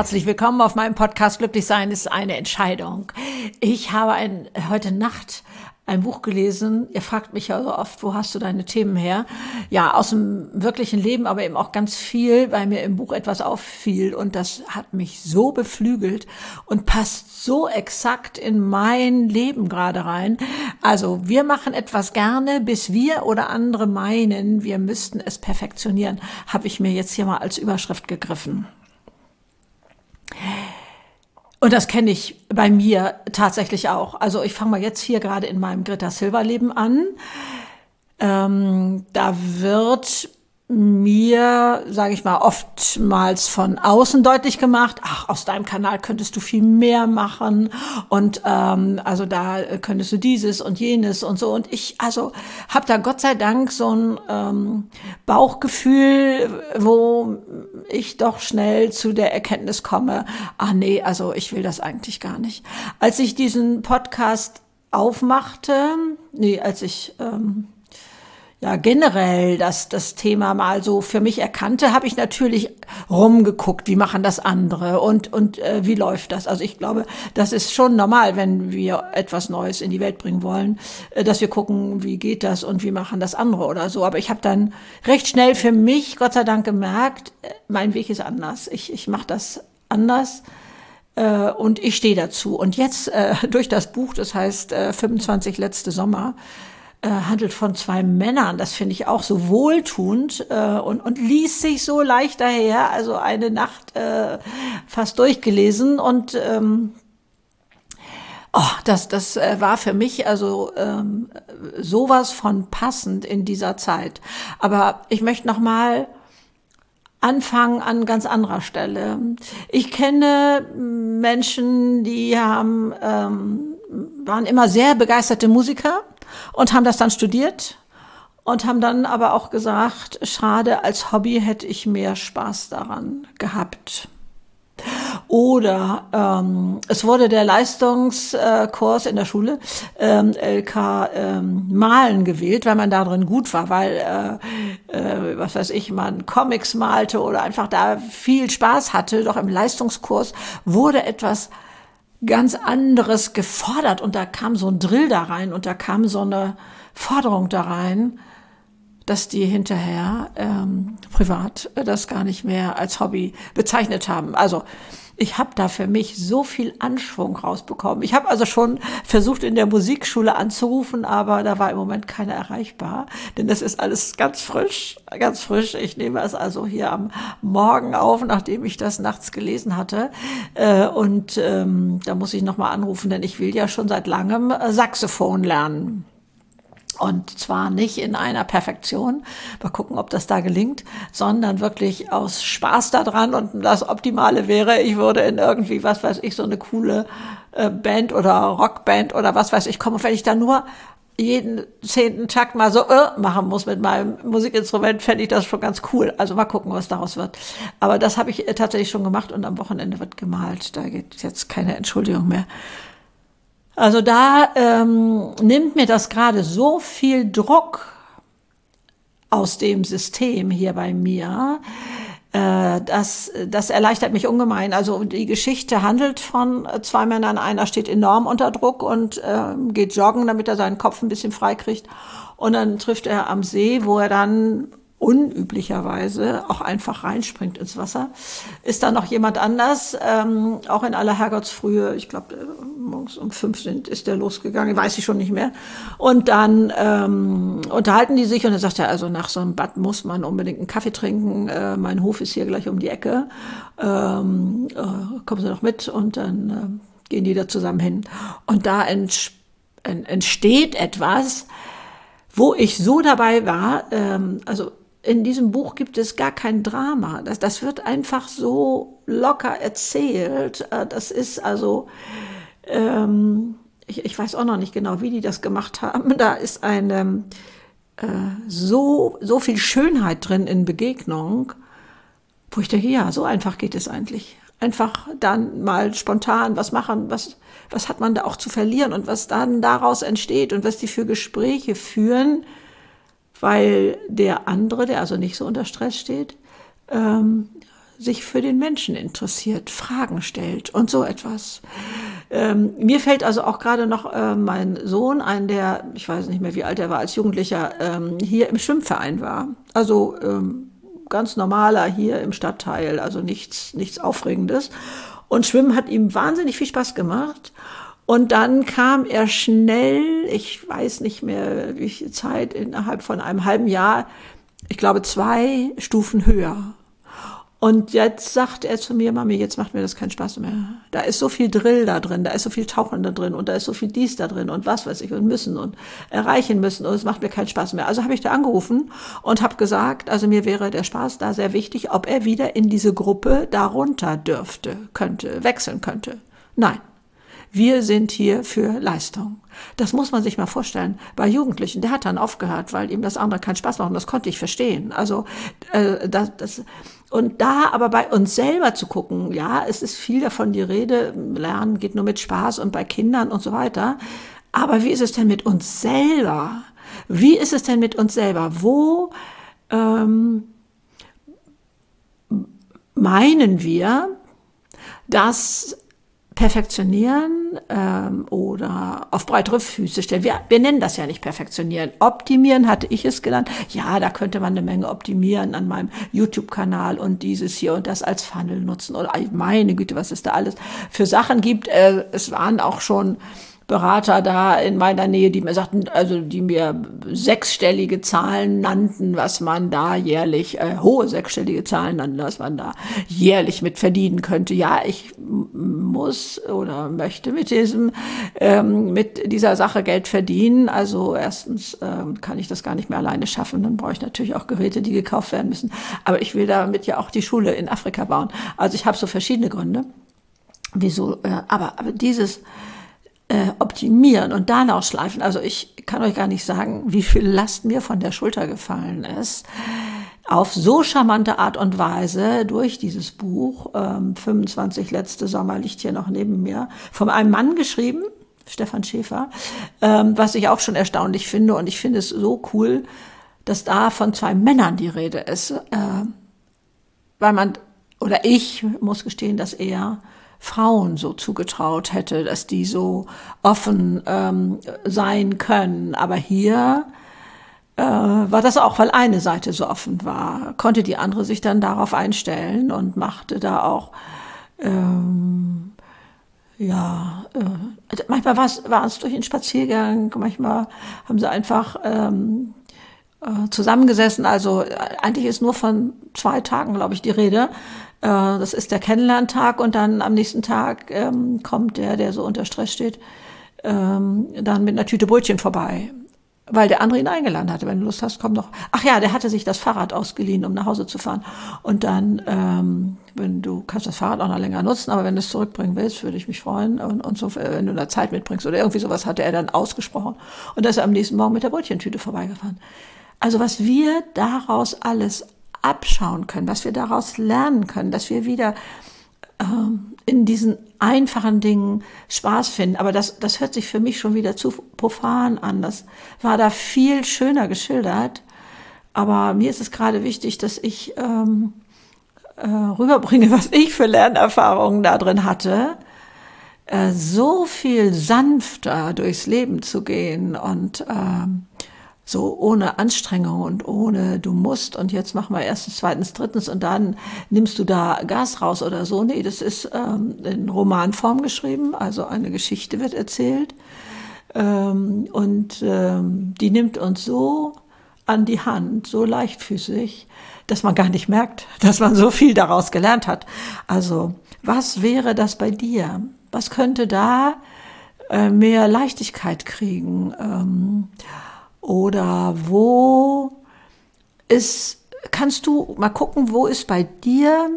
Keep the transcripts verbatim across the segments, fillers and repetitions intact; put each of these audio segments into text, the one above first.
Herzlich willkommen auf meinem Podcast Glücklich sein ist eine Entscheidung. Ich habe ein, heute Nacht ein Buch gelesen. Ihr fragt mich ja so oft, wo hast du deine Themen her? Ja, aus dem wirklichen Leben, aber eben auch ganz viel, weil mir im Buch etwas auffiel und das hat mich so beflügelt und passt so exakt in mein Leben gerade rein. Also wir machen etwas gerne, bis wir oder andere meinen, wir müssten es perfektionieren, habe ich mir jetzt hier mal als Überschrift gegriffen. Und das kenne ich bei mir tatsächlich auch. Also ich fange mal jetzt hier gerade in meinem Greta Silva Leben an. Ähm, da wird mir, sage ich mal, oftmals von außen deutlich gemacht, ach, aus deinem Kanal könntest du viel mehr machen und ähm, also da könntest du dieses und jenes und so. Und ich also habe da Gott sei Dank so ein ähm, Bauchgefühl, wo ich doch schnell zu der Erkenntnis komme, ach nee, also ich will das eigentlich gar nicht. Als ich diesen Podcast aufmachte, nee, als ich ähm, ja generell das das Thema mal so für mich erkannte, habe ich natürlich rumgeguckt, wie machen das andere und und äh, wie läuft das. Also ich glaube, das ist schon normal, wenn wir etwas Neues in die Welt bringen wollen, äh, dass wir gucken, wie geht das und wie machen das andere oder so. Aber ich habe dann recht schnell für mich, Gott sei Dank, gemerkt, äh, mein Weg ist anders. Ich ich mache das anders. Äh, und ich stehe dazu. Und jetzt äh, durch das Buch, das heißt äh, fünfundzwanzig letzte Sommer, Äh, handelt von zwei Männern, das finde ich auch so wohltuend äh, und, und liest sich so leicht daher, also eine Nacht äh, fast durchgelesen und ähm, oh, das, das äh, war für mich also ähm, sowas von passend in dieser Zeit. Aber ich möchte noch mal anfangen an ganz anderer Stelle. Ich kenne Menschen, die haben ähm, waren immer sehr begeisterte Musiker und haben das dann studiert und haben dann aber auch gesagt, schade, als Hobby hätte ich mehr Spaß daran gehabt. Oder ähm, es wurde der Leistungskurs in der Schule, ähm, L K ähm, Malen gewählt, weil man da drin gut war, weil, äh, äh, was weiß ich, man Comics malte oder einfach da viel Spaß hatte. Doch im Leistungskurs wurde etwas ganz anderes gefordert und da kam so ein Drill da rein und da kam so eine Forderung da rein, dass die hinterher ähm, privat das gar nicht mehr als Hobby bezeichnet haben. Also ich habe da für mich so viel Anschwung rausbekommen. Ich habe also schon versucht, in der Musikschule anzurufen, aber da war im Moment keiner erreichbar, denn das ist alles ganz frisch, ganz frisch. Ich nehme es also hier am Morgen auf, nachdem ich das nachts gelesen hatte. Äh, und ähm, da muss ich nochmal anrufen, denn ich will ja schon seit langem Saxophon lernen. Und zwar nicht in einer Perfektion, mal gucken, ob das da gelingt, sondern wirklich aus Spaß daran. Und das Optimale wäre, ich würde in irgendwie, was weiß ich, so eine coole äh, Band oder Rockband oder was weiß ich kommen. Und wenn ich dann nur jeden zehnten Takt mal so äh, machen muss mit meinem Musikinstrument, fände ich das schon ganz cool. Also mal gucken, was daraus wird. Aber das habe ich tatsächlich schon gemacht und am Wochenende wird gemalt. Da geht jetzt keine Entschuldigung mehr. Also da ähm, nimmt mir das gerade so viel Druck aus dem System hier bei mir, äh, das, das erleichtert mich ungemein. Also die Geschichte handelt von zwei Männern, einer steht enorm unter Druck und äh, geht joggen, damit er seinen Kopf ein bisschen frei kriegt. Und dann trifft er am See, wo er dann unüblicherweise auch einfach reinspringt ins Wasser. Ist da noch jemand anders, ähm, auch in aller Herrgottsfrühe, ich glaube morgens um fünf sind, ist der losgegangen, weiß ich schon nicht mehr. Und dann ähm, unterhalten die sich und dann sagt er, also nach so einem Bad muss man unbedingt einen Kaffee trinken, äh, mein Hof ist hier gleich um die Ecke, ähm, äh, kommen Sie doch mit und dann äh, gehen die da zusammen hin. Und da ent- entsteht etwas, wo ich so dabei war, ähm, also in diesem Buch gibt es gar kein Drama. Das, das wird einfach so locker erzählt. Das ist also, ähm, ich, ich weiß auch noch nicht genau, wie die das gemacht haben. Da ist eine äh, so, so viel Schönheit drin in Begegnung, wo ich denke, ja, so einfach geht es eigentlich. Einfach dann mal spontan was machen, was, was hat man da auch zu verlieren und was dann daraus entsteht und was die für Gespräche führen, weil der andere, der also nicht so unter Stress steht, ähm, sich für den Menschen interessiert, Fragen stellt und so etwas. Ähm, mir fällt also auch gerade noch äh, mein Sohn ein, der, ich weiß nicht mehr, wie alt er war, als Jugendlicher ähm, hier im Schwimmverein war. Also ähm, ganz normaler hier im Stadtteil, also nichts, nichts Aufregendes. Und Schwimmen hat ihm wahnsinnig viel Spaß gemacht. Und dann kam er schnell, ich weiß nicht mehr, wie viel Zeit, innerhalb von einem halben Jahr, ich glaube zwei Stufen höher. Und jetzt sagt er zu mir, Mami, jetzt macht mir das keinen Spaß mehr. Da ist so viel Drill da drin, da ist so viel Tauchen da drin und da ist so viel dies da drin und was weiß ich und müssen und erreichen müssen und es macht mir keinen Spaß mehr. Also habe ich da angerufen und habe gesagt, also mir wäre der Spaß da sehr wichtig, ob er wieder in diese Gruppe darunter dürfte, könnte, wechseln könnte. Nein. Wir sind hier für Leistung. Das muss man sich mal vorstellen. Bei Jugendlichen, der hat dann aufgehört, weil ihm das andere keinen Spaß macht. Und das konnte ich verstehen. Also äh, das, das und da aber bei uns selber zu gucken, ja, es ist viel davon die Rede, Lernen geht nur mit Spaß und bei Kindern und so weiter. Aber wie ist es denn mit uns selber? Wie ist es denn mit uns selber? Wo ähm, meinen wir, dass perfektionieren ähm, oder auf breitere Füße stellen. Wir, wir nennen das ja nicht perfektionieren. Optimieren hatte ich es genannt. Ja, da könnte man eine Menge optimieren an meinem YouTube-Kanal und dieses hier und das als Funnel nutzen. Oder meine Güte, was es da alles für Sachen gibt. Äh, es waren auch schon Berater da in meiner Nähe, die mir sagten, also die mir sechsstellige Zahlen nannten, was man da jährlich, äh, hohe sechsstellige Zahlen nannten, was man da jährlich mit verdienen könnte. Ja, ich muss oder möchte mit diesem, ähm, mit dieser Sache Geld verdienen. Also erstens ähm, kann ich das gar nicht mehr alleine schaffen. Dann brauche ich natürlich auch Geräte, die gekauft werden müssen. Aber ich will damit ja auch die Schule in Afrika bauen. Also ich habe so verschiedene Gründe. Wieso? Äh, aber, aber dieses Äh, optimieren und danach schleifen. Also ich kann euch gar nicht sagen, wie viel Last mir von der Schulter gefallen ist. Auf so charmante Art und Weise durch dieses Buch, ähm, fünfundzwanzig letzte Sommer liegt hier noch neben mir, von einem Mann geschrieben, Stefan Schäfer, ähm, was ich auch schon erstaunlich finde. Und ich finde es so cool, dass da von zwei Männern die Rede ist. Äh, weil man, oder ich muss gestehen, dass er Frauen so zugetraut hätte, dass die so offen ähm, sein können. Aber hier äh, war das auch, weil eine Seite so offen war, konnte die andere sich dann darauf einstellen und machte da auch, ähm, ja, äh, manchmal war es, war es durch den Spaziergang, manchmal haben sie einfach ähm, äh, zusammengesessen. Also äh, eigentlich ist nur von zwei Tagen, glaube ich, die Rede. Das ist der Kennenlerntag und dann am nächsten Tag ähm, kommt der, der so unter Stress steht, ähm, dann mit einer Tüte Brötchen vorbei, weil der andere ihn eingeladen hatte. Wenn du Lust hast, komm doch. Ach ja, der hatte sich das Fahrrad ausgeliehen, um nach Hause zu fahren. Und dann, ähm, wenn du kannst das Fahrrad auch noch länger nutzen, aber wenn du es zurückbringen willst, würde ich mich freuen. Und, und so, wenn du da Zeit mitbringst oder irgendwie sowas, hatte er dann ausgesprochen. Und da ist er am nächsten Morgen mit der Brötchentüte vorbeigefahren. Also was wir daraus alles abschauen können, was wir daraus lernen können, dass wir wieder ähm, in diesen einfachen Dingen Spaß finden. Aber das, das hört sich für mich schon wieder zu profan an. Das war da viel schöner geschildert. Aber mir ist es gerade wichtig, dass ich ähm, äh, rüberbringe, was ich für Lernerfahrungen da drin hatte. Äh, so viel sanfter durchs Leben zu gehen und ähm, so ohne Anstrengung und ohne du musst und jetzt mach mal erstens, zweitens, drittens und dann nimmst du da Gas raus oder so. Nee, das ist ähm, in Romanform geschrieben, also eine Geschichte wird erzählt ähm, und ähm, die nimmt uns so an die Hand, so leichtfüßig, dass man gar nicht merkt, dass man so viel daraus gelernt hat. Also was wäre das bei dir? Was könnte da äh, mehr Leichtigkeit kriegen? Ähm, Oder wo ist, kannst du mal gucken, wo ist bei dir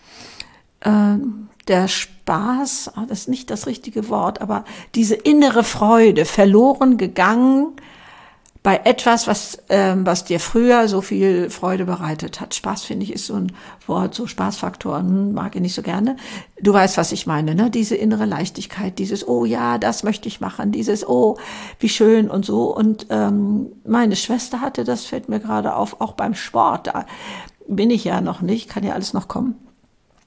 äh, der Spaß, das ist nicht das richtige Wort, aber diese innere Freude verloren gegangen bei etwas, was, ähm, was dir früher so viel Freude bereitet hat. Spaß, finde ich, ist so ein Wort, so Spaßfaktoren mag ich nicht so gerne. Du weißt, was ich meine, ne? Diese innere Leichtigkeit, dieses, oh ja, das möchte ich machen, dieses, oh, wie schön und so. Und ähm, meine Schwester hatte, das fällt mir gerade auf, auch beim Sport, da bin ich ja noch nicht, kann ja alles noch kommen.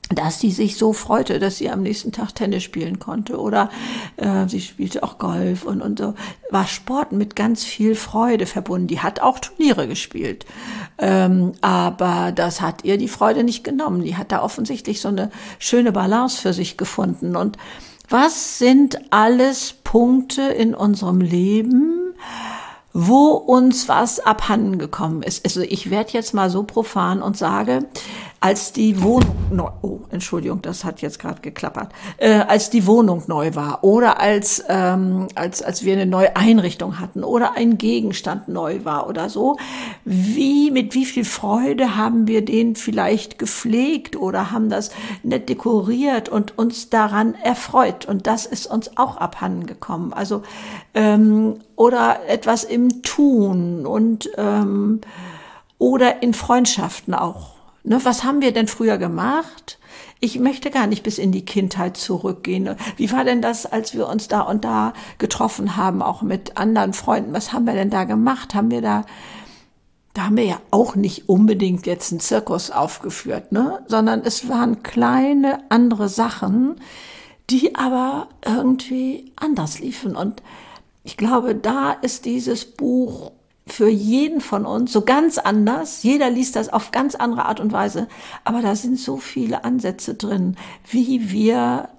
dass sie sich so freute, dass sie am nächsten Tag Tennis spielen konnte. Oder äh, sie spielte auch Golf und, und so. War Sport mit ganz viel Freude verbunden. Die hat auch Turniere gespielt. Ähm, aber das hat ihr die Freude nicht genommen. Die hat da offensichtlich so eine schöne Balance für sich gefunden. Und was sind alles Punkte in unserem Leben, wo uns was abhanden gekommen ist? Also ich werde jetzt mal so profan und sage, als die Wohnung neu, oh, Entschuldigung, das hat jetzt gerade geklappert, äh, als die Wohnung neu war oder als, ähm, als, als wir eine neue Einrichtung hatten oder ein Gegenstand neu war oder so, wie, mit wie viel Freude haben wir den vielleicht gepflegt oder haben das nett dekoriert und uns daran erfreut, und das ist uns auch abhanden gekommen. Also, ähm, oder etwas im Tun und, ähm, oder in Freundschaften auch. Ne, was haben wir denn früher gemacht? Ich möchte gar nicht bis in die Kindheit zurückgehen. Wie war denn das, als wir uns da und da getroffen haben, auch mit anderen Freunden? Was haben wir denn da gemacht? Haben wir da, da haben wir ja auch nicht unbedingt jetzt einen Zirkus aufgeführt, ne? Sondern es waren kleine andere Sachen, die aber irgendwie anders liefen. Und ich glaube, da ist dieses Buch für jeden von uns so ganz anders. Jeder liest das auf ganz andere Art und Weise. Aber da sind so viele Ansätze drin, wie wir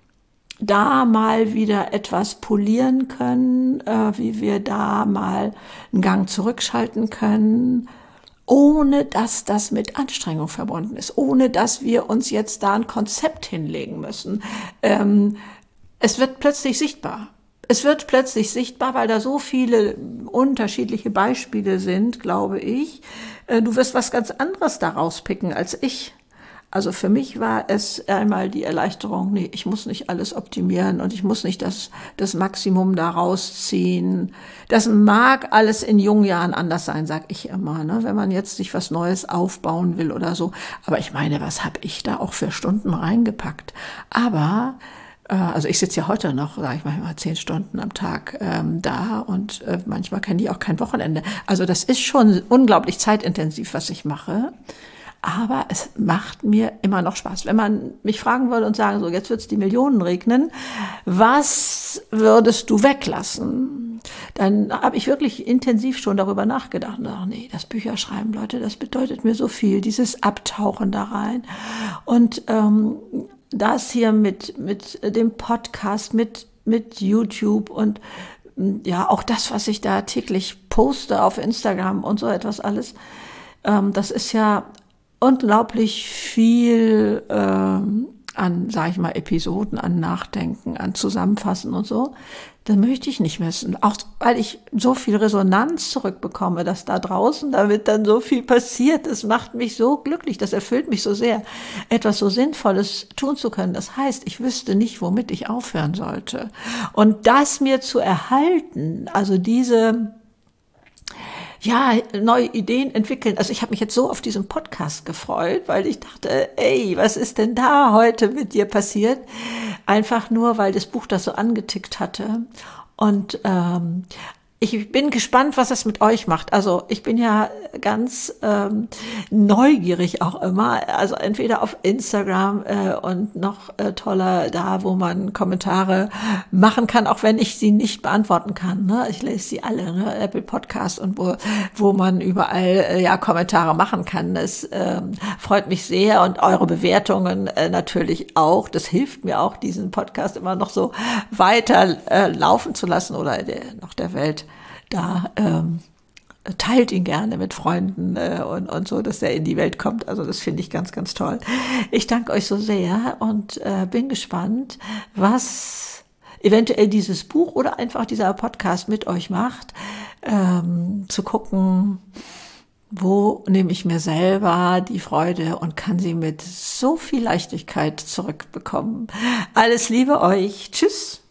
da mal wieder etwas polieren können, äh, wie wir da mal einen Gang zurückschalten können, ohne dass das mit Anstrengung verbunden ist, ohne dass wir uns jetzt da ein Konzept hinlegen müssen. Ähm, es wird plötzlich sichtbar. Es wird plötzlich sichtbar, weil da so viele unterschiedliche Beispiele sind, glaube ich. Du wirst was ganz anderes daraus picken als ich. Also für mich war es einmal die Erleichterung, nee, ich muss nicht alles optimieren und ich muss nicht das, das Maximum daraus ziehen. Das mag alles in jungen Jahren anders sein, sag ich immer, ne? Wenn man jetzt sich was Neues aufbauen will oder so. Aber ich meine, was habe ich da auch für Stunden reingepackt? Aber also ich sitze ja heute noch, sage ich mal, zehn Stunden am Tag ähm, da und äh, manchmal kenne ich auch kein Wochenende. Also das ist schon unglaublich zeitintensiv, was ich mache. Aber es macht mir immer noch Spaß. Wenn man mich fragen würde und sagen, so jetzt wird's die Millionen regnen, was würdest du weglassen? Dann habe ich wirklich intensiv schon darüber nachgedacht. Und dachte, nee, das Bücherschreiben, Leute, das bedeutet mir so viel, dieses Abtauchen da rein. Und ähm, das hier mit, mit dem Podcast, mit, mit YouTube und ja, auch das, was ich da täglich poste auf Instagram und so etwas alles, ähm, das ist ja unglaublich viel ähm, an, sag ich mal, Episoden, an Nachdenken, an Zusammenfassen und so. Das möchte ich nicht missen. Auch weil ich so viel Resonanz zurückbekomme, dass da draußen damit dann so viel passiert. Das macht mich so glücklich, das erfüllt mich so sehr, etwas so Sinnvolles tun zu können. Das heißt, ich wüsste nicht, womit ich aufhören sollte. Und das mir zu erhalten, also diese ja, neue Ideen entwickeln. Also ich habe mich jetzt so auf diesen Podcast gefreut, weil ich dachte, ey, was ist denn da heute mit dir passiert? Einfach nur, weil das Buch das so angetickt hatte. Und ähm, ich bin gespannt, was es mit euch macht. Also ich bin ja ganz ähm, neugierig auch immer. Also entweder auf Instagram äh, und noch äh, toller da, wo man Kommentare machen kann, auch wenn ich sie nicht beantworten kann. Ne? Ich lese sie alle, ne? Apple Podcast und wo wo man überall äh, ja Kommentare machen kann. Das äh, freut mich sehr und eure Bewertungen äh, natürlich auch. Das hilft mir auch, diesen Podcast immer noch so weiter äh, laufen zu lassen oder der, noch der Welt da ähm, teilt ihn gerne mit Freunden äh, und, und so, dass er in die Welt kommt. Also das finde ich ganz, ganz toll. Ich danke euch so sehr und äh, bin gespannt, was eventuell dieses Buch oder einfach dieser Podcast mit euch macht, ähm, zu gucken, wo nehme ich mir selber die Freude und kann sie mit so viel Leichtigkeit zurückbekommen. Alles Liebe euch. Tschüss.